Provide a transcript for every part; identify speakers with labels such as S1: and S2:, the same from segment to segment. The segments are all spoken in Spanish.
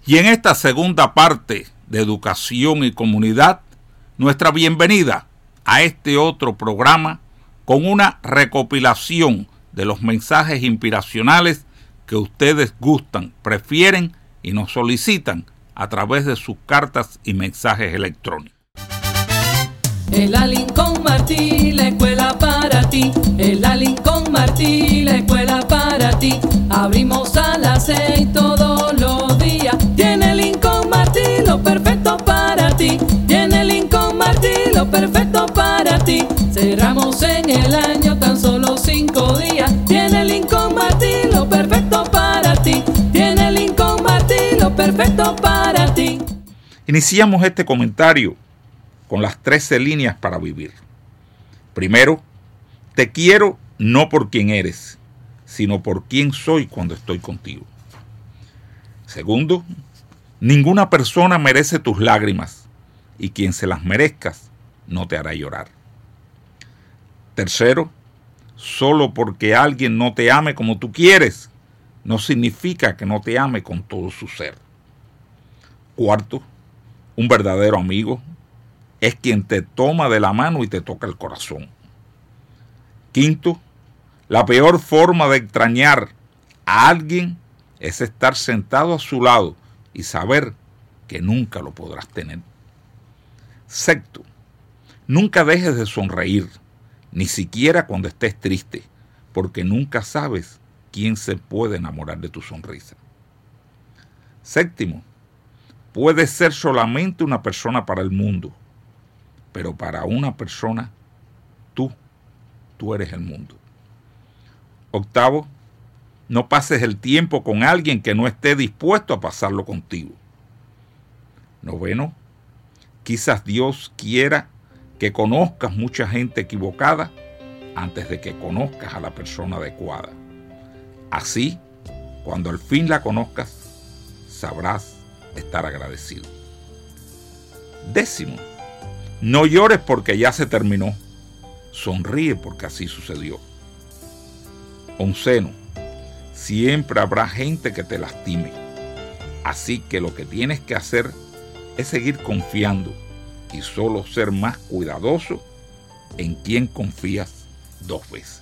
S1: Y en esta segunda parte de Educación y Comunidad, nuestra bienvenida a este otro programa con una recopilación de los mensajes inspiracionales que ustedes gustan, prefieren y nos solicitan a través de sus cartas y mensajes electrónicos.
S2: El Lincoln Martí, la escuela para ti. El Lincoln Martí, la escuela para ti. Abrimos a las 6 todos los días. Tiene Lincoln Martí lo perfecto para ti. Tiene Lincoln Martí lo perfecto para ti. Cerramos en el año tan solo 5 días. Tiene Lincoln Martí lo perfecto para ti. Tiene Lincoln Martí lo perfecto para ti.
S1: Iniciamos este comentario con las 13 líneas para vivir. Primero, te quiero no por quien eres, sino por quien soy cuando estoy contigo. Segundo, ninguna persona merece tus lágrimas y quien se las merezcas no te hará llorar. Tercero, solo porque alguien no te ame como tú quieres, no significa que no te ame con todo su ser. Cuarto, un verdadero amigo es quien te toma de la mano y te toca el corazón. Quinto, la peor forma de extrañar a alguien es estar sentado a su lado y saber que nunca lo podrás tener. Sexto, nunca dejes de sonreír, ni siquiera cuando estés triste, porque nunca sabes quién se puede enamorar de tu sonrisa. Séptimo, puedes ser solamente una persona para el mundo, pero para una persona, tú eres el mundo. Octavo, no pases el tiempo con alguien que no esté dispuesto a pasarlo contigo. Noveno, quizás Dios quiera que conozcas mucha gente equivocada antes de que conozcas a la persona adecuada. Así, cuando al fin la conozcas, sabrás estar agradecido. Décimo, no llores porque ya se terminó. Sonríe porque así sucedió. Onceno, siempre habrá gente que te lastime. Así que lo que tienes que hacer es seguir confiando y solo ser más cuidadoso en quien confías 2 veces.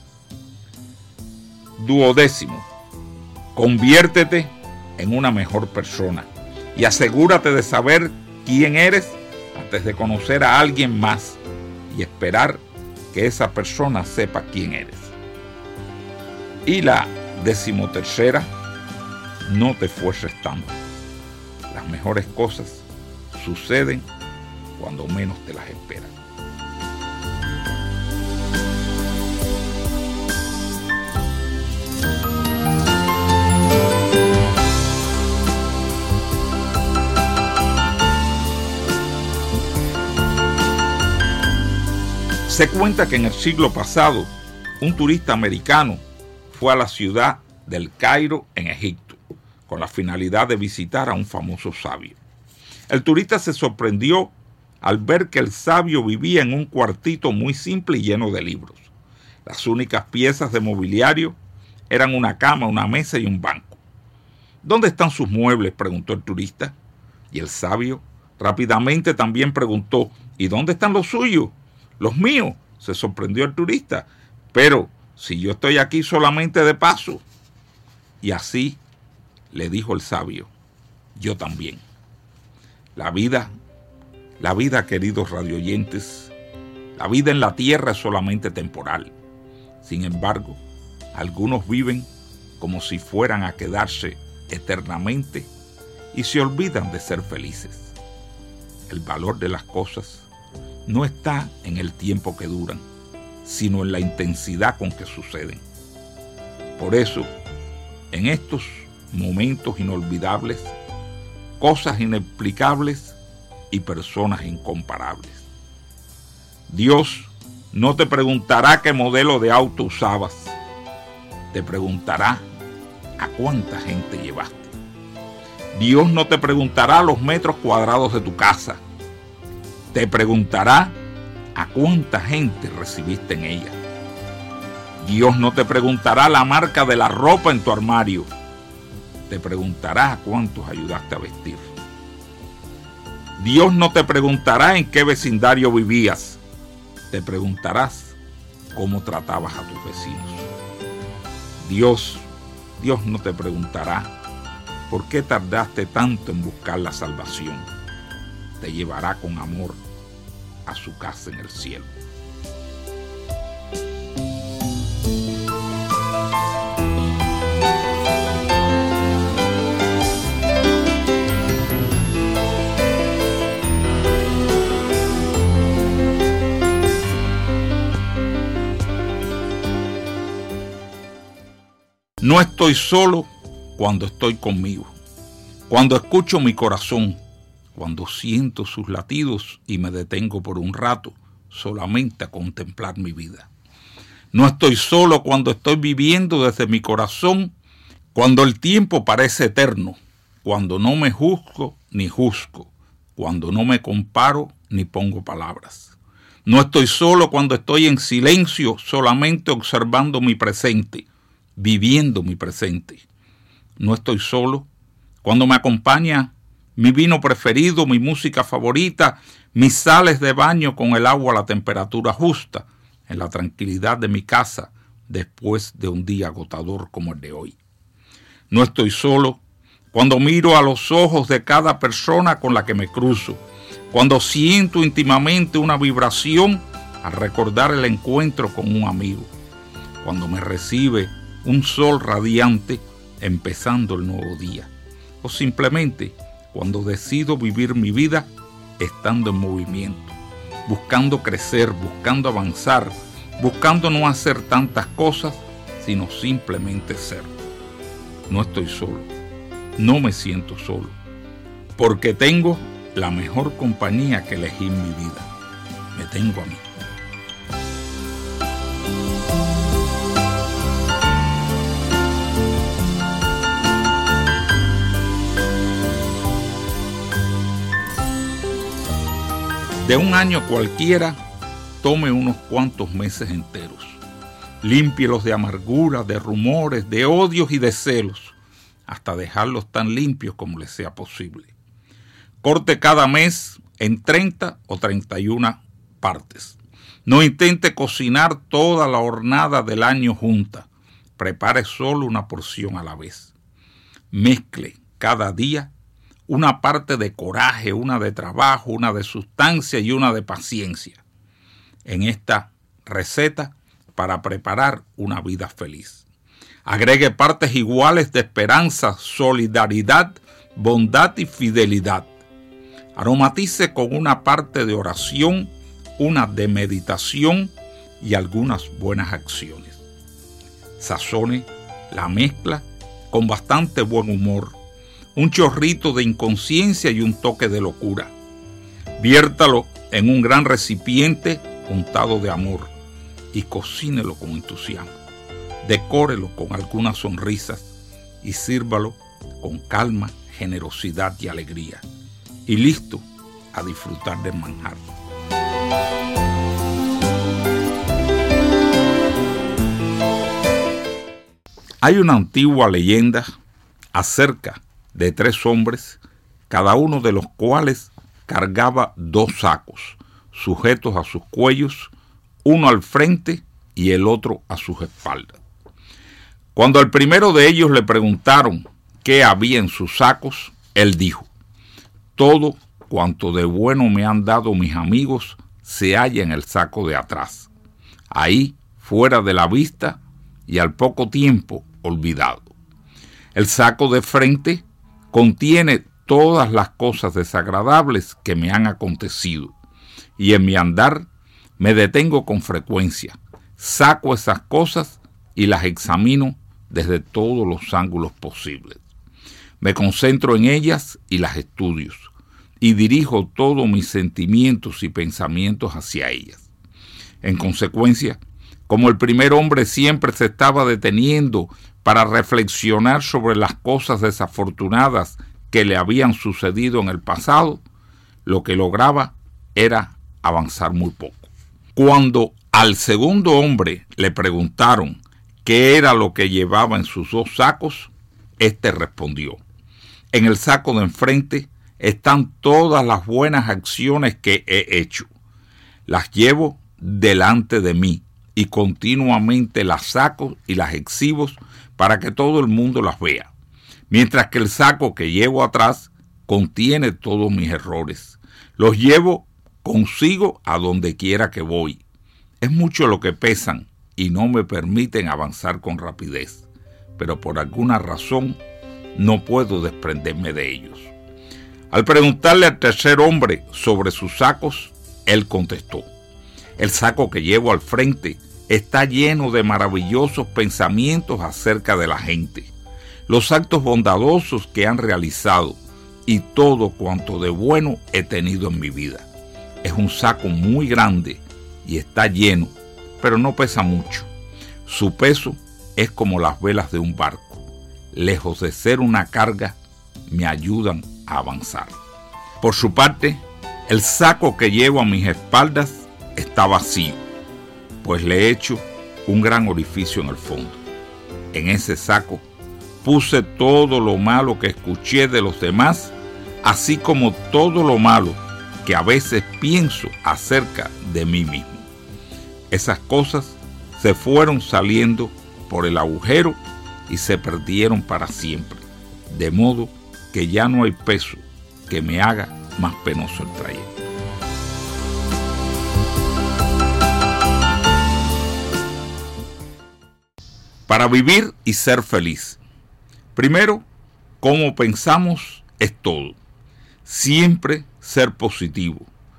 S1: Duodécimo, conviértete en una mejor persona y asegúrate de saber quién eres antes de conocer a alguien más y esperar que esa persona sepa quién eres. Y la 13ª, no te esfuerces tanto. Las mejores cosas suceden cuando menos te las esperas. Se cuenta que en el siglo pasado, un turista americano fue a la ciudad del Cairo, en Egipto, con la finalidad de visitar a un famoso sabio. El turista se sorprendió al ver que el sabio vivía en un cuartito muy simple y lleno de libros. Las únicas piezas de mobiliario eran una cama, una mesa y un banco. ¿Dónde están sus muebles?, preguntó el turista. Y el sabio rápidamente también preguntó, ¿y dónde están los suyos? Los míos, se sorprendió el turista, pero si yo estoy aquí solamente de paso. Y así le dijo el sabio, yo también. La vida, queridos radioyentes, la vida en la tierra es solamente temporal. Sin embargo, algunos viven como si fueran a quedarse eternamente y se olvidan de ser felices. El valor de las cosas no está en el tiempo que duran, sino en la intensidad con que suceden. Por eso, en estos momentos inolvidables, cosas inexplicables y personas incomparables. Dios no te preguntará qué modelo de auto usabas, te preguntará a cuánta gente llevaste. Dios no te preguntará los metros cuadrados de tu casa, te preguntará a cuánta gente recibiste en ella. Dios no te preguntará la marca de la ropa en tu armario, te preguntará a cuántos ayudaste a vestir. Dios no te preguntará en qué vecindario vivías, te preguntarás cómo tratabas a tus vecinos. Dios no te preguntará por qué tardaste tanto en buscar la salvación. Te llevará con amor a su casa en el cielo. No estoy solo cuando estoy conmigo, cuando escucho mi corazón, cuando siento sus latidos y me detengo por un rato solamente a contemplar mi vida. No estoy solo cuando estoy viviendo desde mi corazón, cuando el tiempo parece eterno, cuando no me juzgo ni juzgo, cuando no me comparo ni pongo palabras. No estoy solo cuando estoy en silencio solamente observando mi presente, viviendo mi presente. No estoy solo cuando me acompaña mi vino preferido, mi música favorita, mis sales de baño con el agua a la temperatura justa, en la tranquilidad de mi casa después de un día agotador como el de hoy. No estoy solo cuando miro a los ojos de cada persona con la que me cruzo, cuando siento íntimamente una vibración al recordar el encuentro con un amigo, cuando me recibe un sol radiante empezando el nuevo día, o simplemente cuando decido vivir mi vida estando en movimiento, buscando crecer, buscando avanzar, buscando no hacer tantas cosas, sino simplemente ser. No estoy solo, no me siento solo, porque tengo la mejor compañía que elegí en mi vida. Me tengo a mí. De un año cualquiera, tome unos cuantos meses enteros. Límpielos de amargura, de rumores, de odios y de celos, hasta dejarlos tan limpios como les sea posible. Corte cada mes en 30 o 31 partes. No intente cocinar toda la hornada del año junta. Prepare solo una porción a la vez. Mezcle cada día una parte de coraje, una de trabajo, una de sustancia y una de paciencia en esta receta para preparar una vida feliz. Agregue partes iguales de esperanza, solidaridad, bondad y fidelidad. Aromatice con una parte de oración, una de meditación y algunas buenas acciones. Sazone la mezcla con bastante buen humor, un chorrito de inconsciencia y un toque de locura. Viértalo en un gran recipiente untado de amor y cocínelo con entusiasmo. Decórelo con algunas sonrisas y sírvalo con calma, generosidad y alegría. Y listo a disfrutar del manjar. Hay una antigua leyenda acerca de 3 hombres, cada uno de los cuales cargaba 2 sacos, sujetos a sus cuellos, uno al frente y el otro a sus espaldas. Cuando al primero de ellos le preguntaron qué había en sus sacos, él dijo: todo cuanto de bueno me han dado mis amigos se halla en el saco de atrás, ahí fuera de la vista y al poco tiempo olvidado. El saco de frente contiene todas las cosas desagradables que me han acontecido y en mi andar me detengo con frecuencia, saco esas cosas y las examino desde todos los ángulos posibles. Me concentro en ellas y las estudio y dirijo todos mis sentimientos y pensamientos hacia ellas. En consecuencia, como el primer hombre siempre se estaba deteniendo para reflexionar sobre las cosas desafortunadas que le habían sucedido en el pasado, lo que lograba era avanzar muy poco. Cuando al segundo hombre le preguntaron qué era lo que llevaba en sus 2 sacos, Este respondió: en el saco de enfrente están todas las buenas acciones que he hecho. Las llevo delante de mí y continuamente las saco y las exhibo para que todo el mundo las vea. Mientras que el saco que llevo atrás contiene todos mis errores. Los llevo consigo a donde quiera que voy. Es mucho lo que pesan y no me permiten avanzar con rapidez, pero por alguna razón no puedo desprenderme de ellos. Al preguntarle al tercer hombre sobre sus sacos, él contestó: el saco que llevo al frente está lleno de maravillosos pensamientos acerca de la gente, los actos bondadosos que han realizado y todo cuanto de bueno he tenido en mi vida. Es un saco muy grande y está lleno, pero no pesa mucho. Su peso es como las velas de un barco. Lejos de ser una carga, me ayudan a avanzar. Por su parte, el saco que llevo a mis espaldas está vacío, pues le he hecho un gran orificio en el fondo. En ese saco puse todo lo malo que escuché de los demás, así como todo lo malo que a veces pienso acerca de mí mismo. Esas cosas se fueron saliendo por el agujero y se perdieron para siempre, de modo que ya no hay peso que me haga más penoso el trayecto. Para vivir y ser feliz. Primero, cómo pensamos es todo. Siempre ser positivo.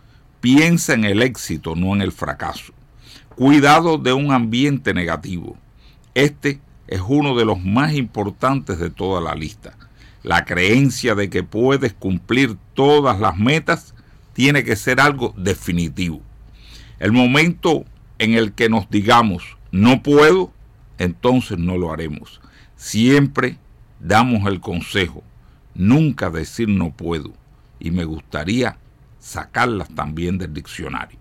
S1: Piensa en el éxito, no en el fracaso. Cuidado de un ambiente negativo. Este es uno de los más importantes de toda la lista. La creencia de que puedes cumplir todas las metas tiene que ser algo definitivo. El momento en el que nos digamos no puedo, entonces no lo haremos. Siempre damos el consejo, nunca decir no puedo, y me gustaría sacarlas también del diccionario.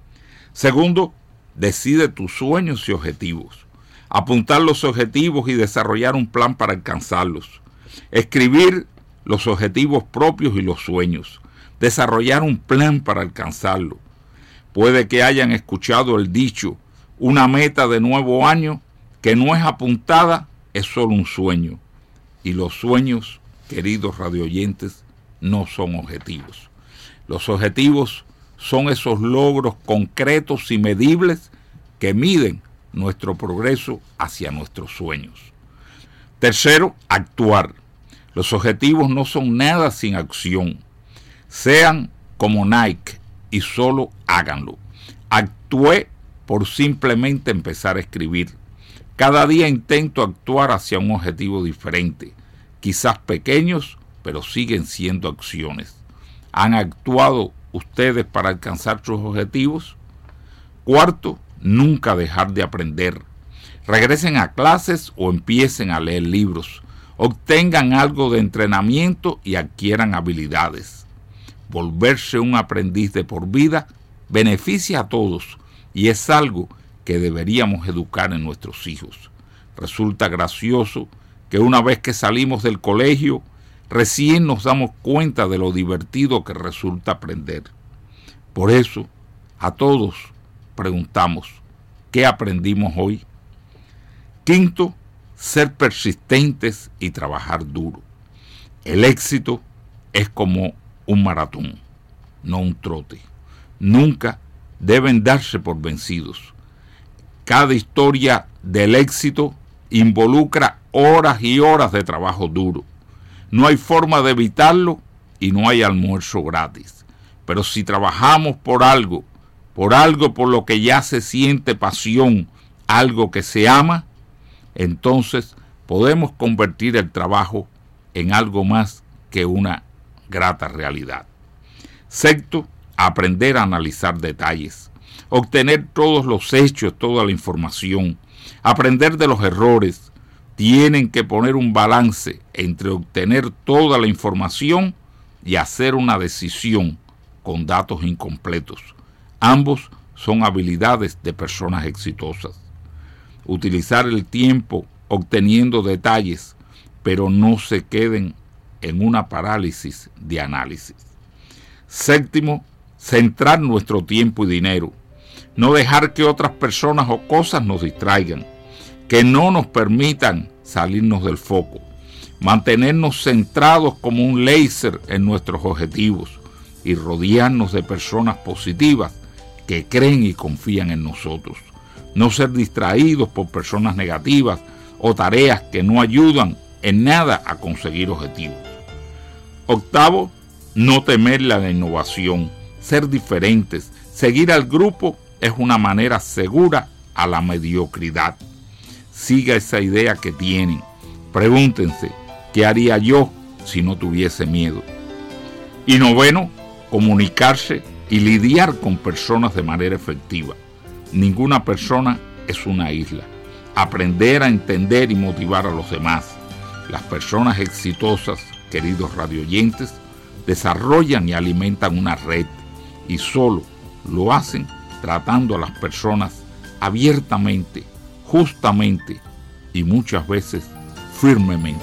S1: Segundo, decide tus sueños y objetivos. Apuntar los objetivos y desarrollar un plan para alcanzarlos. Escribir los objetivos propios y los sueños. Desarrollar un plan para alcanzarlo. Puede que hayan escuchado el dicho, una meta de nuevo año que no es apuntada, es solo un sueño. Y los sueños, queridos radioyentes, no son objetivos. Los objetivos son esos logros concretos y medibles que miden nuestro progreso hacia nuestros sueños. Tercero, actuar. Los objetivos no son nada sin acción. Sean como Nike y solo háganlo. Actué por simplemente empezar a escribir. Cada día intento actuar hacia un objetivo diferente, quizás pequeños, pero siguen siendo acciones. ¿Han actuado ustedes para alcanzar sus objetivos? Cuarto, nunca dejar de aprender. Regresen a clases o empiecen a leer libros. Obtengan algo de entrenamiento y adquieran habilidades. Volverse un aprendiz de por vida beneficia a todos y es algo que deberíamos educar en nuestros hijos. Resulta gracioso que una vez que salimos del colegio, recién nos damos cuenta de lo divertido que resulta aprender. Por eso, a todos preguntamos, ¿qué aprendimos hoy? Quinto, ser persistentes y trabajar duro. El éxito es como un maratón, no un trote. Nunca deben darse por vencidos. Cada historia del éxito involucra horas y horas de trabajo duro. No hay forma de evitarlo y no hay almuerzo gratis. Pero si trabajamos por algo por lo que ya se siente pasión, algo que se ama, entonces podemos convertir el trabajo en algo más que una grata realidad. Sexto, aprender a analizar detalles, obtener todos los hechos, toda la información, aprender de los errores. Tienen que poner un balance entre obtener toda la información y hacer una decisión con datos incompletos. Ambos son habilidades de personas exitosas. Utilizar el tiempo obteniendo detalles pero no se queden en una parálisis de análisis. Séptimo, centrar nuestro tiempo y dinero. No dejar que otras personas o cosas nos distraigan, que no nos permitan salirnos del foco. Mantenernos centrados como un láser en nuestros objetivos y rodearnos de personas positivas que creen y confían en nosotros. No ser distraídos por personas negativas o tareas que no ayudan en nada a conseguir objetivos. Octavo, no temerle a la innovación, ser diferentes. Seguir al grupo es una manera segura a la mediocridad. Siga esa idea que tienen. Pregúntense, ¿qué haría yo si no tuviese miedo? Y noveno, comunicarse y lidiar con personas de manera efectiva. Ninguna persona es una isla. Aprender a entender y motivar a los demás. Las personas exitosas, queridos radioyentes, desarrollan y alimentan una red y solo lo hacen tratando a las personas abiertamente, justamente y muchas veces firmemente.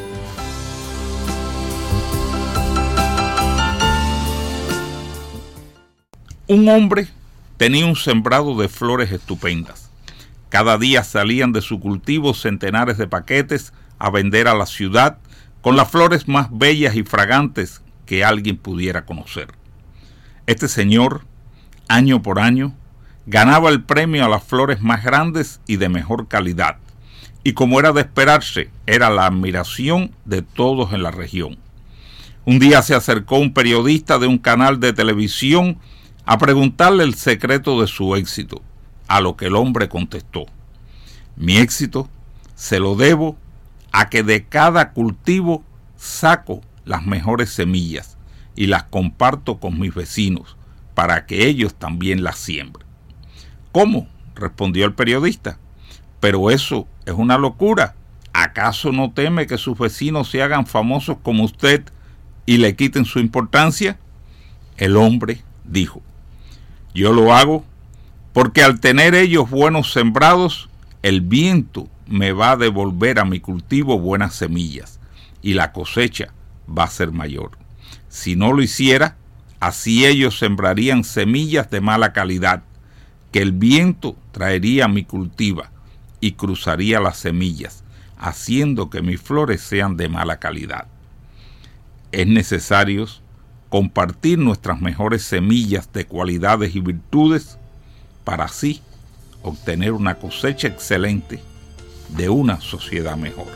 S1: Un hombre tenía un sembrado de flores estupendas. Cada día salían de su cultivo centenares de paquetes a vender a la ciudad con las flores más bellas y fragantes que alguien pudiera conocer. Este señor, año por año, ganaba el premio a las flores más grandes y de mejor calidad, y como era de esperarse, era la admiración de todos en la región. Un día se acercó un periodista de un canal de televisión a preguntarle el secreto de su éxito, a lo que el hombre contestó: mi éxito se lo debo a que de cada cultivo saco las mejores semillas y las comparto con mis vecinos para que ellos también las siembren. ¿Cómo?, respondió el periodista. Pero eso es una locura. ¿Acaso no teme que sus vecinos se hagan famosos como usted y le quiten su importancia? El hombre dijo: yo lo hago porque al tener ellos buenos sembrados, el viento me va a devolver a mi cultivo buenas semillas y la cosecha va a ser mayor. Si no lo hiciera, así ellos sembrarían semillas de mala calidad, que el viento traería a mi cultiva y cruzaría las semillas, haciendo que mis flores sean de mala calidad. Es necesario compartir nuestras mejores semillas de cualidades y virtudes para así obtener una cosecha excelente de una sociedad mejor.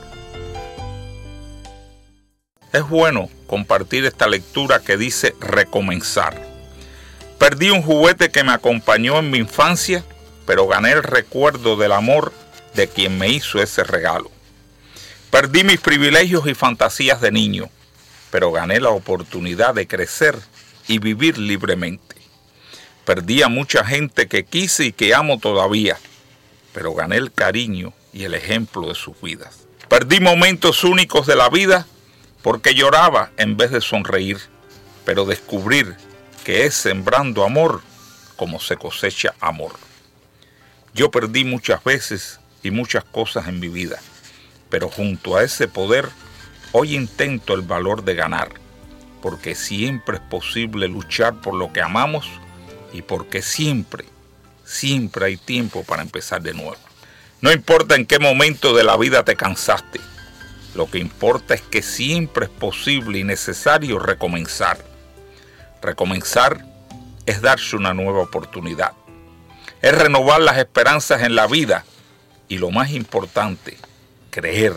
S1: Es bueno compartir esta lectura que dice recomenzar. Perdí un juguete que me acompañó en mi infancia, pero gané el recuerdo del amor de quien me hizo ese regalo. Perdí mis privilegios y fantasías de niño, pero gané la oportunidad de crecer y vivir libremente. Perdí a mucha gente que quise y que amo todavía, pero gané el cariño y el ejemplo de sus vidas. Perdí momentos únicos de la vida porque lloraba en vez de sonreír, pero descubrir que es sembrando amor como se cosecha amor. Yo perdí muchas veces y muchas cosas en mi vida, pero junto a ese poder, hoy intento el valor de ganar, porque siempre es posible luchar por lo que amamos y porque siempre hay tiempo para empezar de nuevo. No importa en qué momento de la vida te cansaste, lo que importa es que siempre es posible y necesario recomenzar. Recomenzar es darse una nueva oportunidad, es renovar las esperanzas en la vida y lo más importante, creer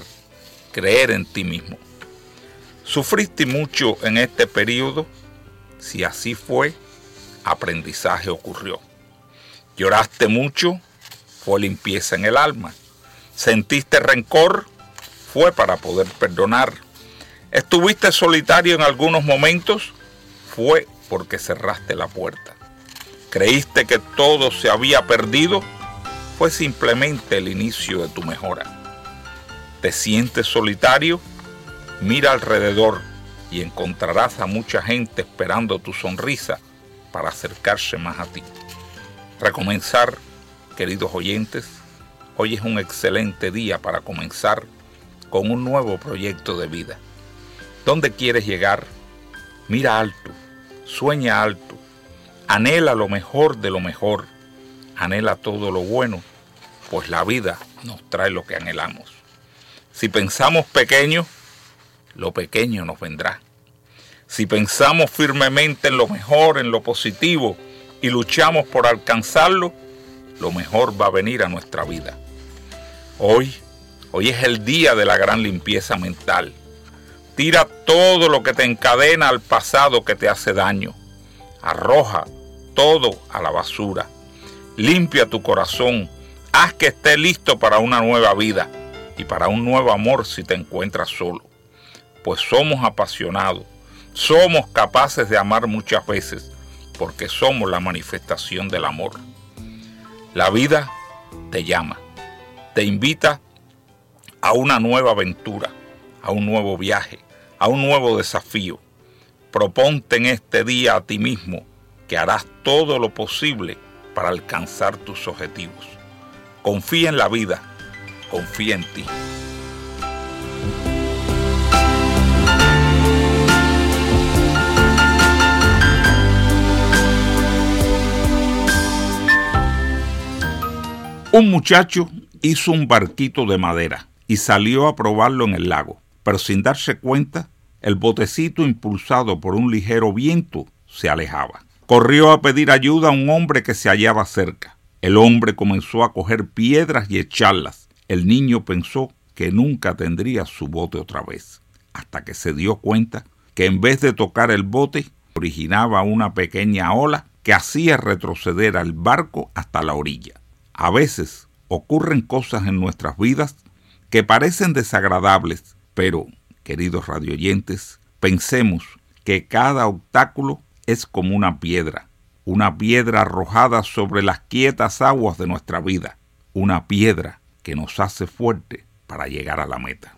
S1: en ti mismo. ¿Sufriste mucho en este periodo? Si así fue, aprendizaje ocurrió. ¿Lloraste mucho? Fue limpieza en el alma. ¿Sentiste rencor? Fue para poder perdonar. ¿Estuviste solitario en algunos momentos? Fue porque cerraste la puerta. ¿Creíste que todo se había perdido? Fue simplemente el inicio de tu mejora. ¿Te sientes solitario? Mira alrededor y encontrarás a mucha gente esperando tu sonrisa para acercarse más a ti. Recomenzar, queridos oyentes, hoy es un excelente día para comenzar con un nuevo proyecto de vida. ¿Dónde quieres llegar? Mira alto, sueña alto, anhela lo mejor de lo mejor, anhela todo lo bueno, pues la vida nos trae lo que anhelamos. Si pensamos pequeño, lo pequeño nos vendrá. Si pensamos firmemente en lo mejor, en lo positivo, y luchamos por alcanzarlo, lo mejor va a venir a nuestra vida. Hoy es el día de la gran limpieza mental. Tira todo lo que te encadena al pasado que te hace daño. Arroja todo a la basura. Limpia tu corazón. Haz que esté listo para una nueva vida y para un nuevo amor si te encuentras solo. Pues somos apasionados. Somos capaces de amar muchas veces porque somos la manifestación del amor. La vida te llama. Te invita a una nueva aventura, a un nuevo viaje, a un nuevo desafío. Proponte en este día a ti mismo que harás todo lo posible para alcanzar tus objetivos. Confía en la vida, confía en ti. Un muchacho hizo un barquito de madera y salió a probarlo en el lago, pero sin darse cuenta, el botecito, impulsado por un ligero viento, se alejaba. Corrió a pedir ayuda a un hombre que se hallaba cerca. El hombre comenzó a coger piedras y echarlas. El niño pensó que nunca tendría su bote otra vez, hasta que se dio cuenta que en vez de tocar el bote, originaba una pequeña ola que hacía retroceder al barco hasta la orilla. A veces ocurren cosas en nuestras vidas que parecen desagradables, pero, queridos radioyentes, pensemos que cada obstáculo es como una piedra arrojada sobre las quietas aguas de nuestra vida, una piedra que nos hace fuerte para llegar a la meta.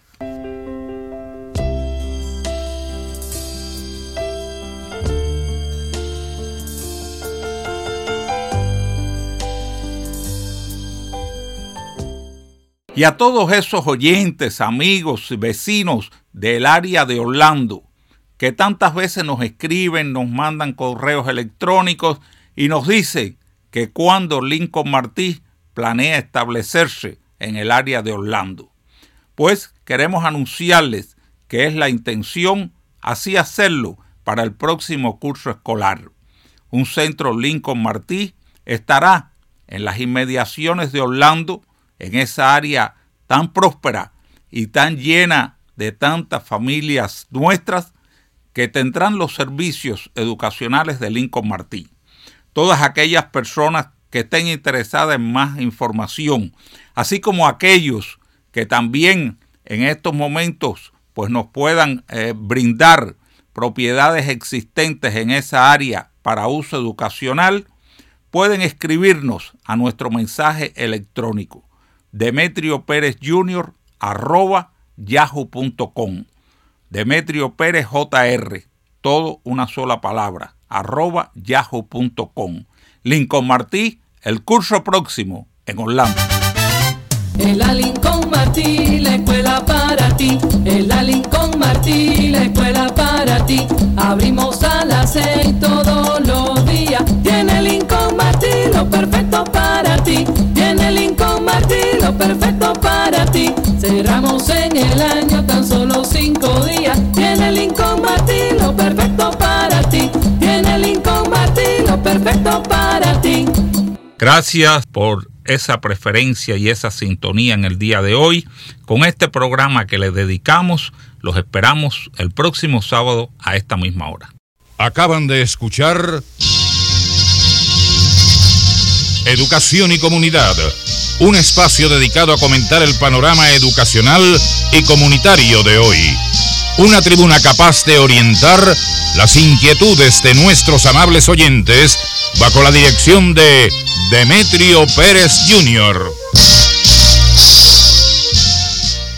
S1: Y a todos esos oyentes, amigos y vecinos del área de Orlando, que tantas veces nos escriben, nos mandan correos electrónicos y nos dicen que cuando Lincoln Martí planea establecerse en el área de Orlando. Pues queremos anunciarles que es la intención así hacerlo para el próximo curso escolar. Un centro Lincoln Martí estará en las inmediaciones de Orlando, en esa área tan próspera y tan llena de tantas familias nuestras que tendrán los servicios educacionales de Lincoln Martí. Todas aquellas personas que estén interesadas en más información, así como aquellos que también en estos momentos pues nos puedan brindar propiedades existentes en esa área para uso educacional, pueden escribirnos a nuestro mensaje electrónico demetrioperezjr@yahoo.com. Demetrio Pérez Jr, todo una sola palabra, @yahoo.com. Lincoln Martí, el curso próximo en Orlando.
S2: En la Lincoln Martí, la escuela para ti. En la Lincoln Martí, la escuela para ti. Abrimos a las 6 todos los días. Tiene Lincoln Martí lo perfecto para ti. Tiene Lincoln Martí lo perfecto para ti. Cerramos en el año tan solo 5 días. Tiene Lincoln Martí lo perfecto para ti. Tiene Lincoln Martí lo perfecto para ti.
S1: Gracias por esa preferencia y esa sintonía en el día de hoy. Con este programa que le dedicamos, los esperamos el próximo sábado a esta misma hora.
S3: Acaban de escuchar Educación y Comunidad, un espacio dedicado a comentar el panorama educacional y comunitario de hoy. Una tribuna capaz de orientar las inquietudes de nuestros amables oyentes bajo la dirección de Demetrio Pérez Jr.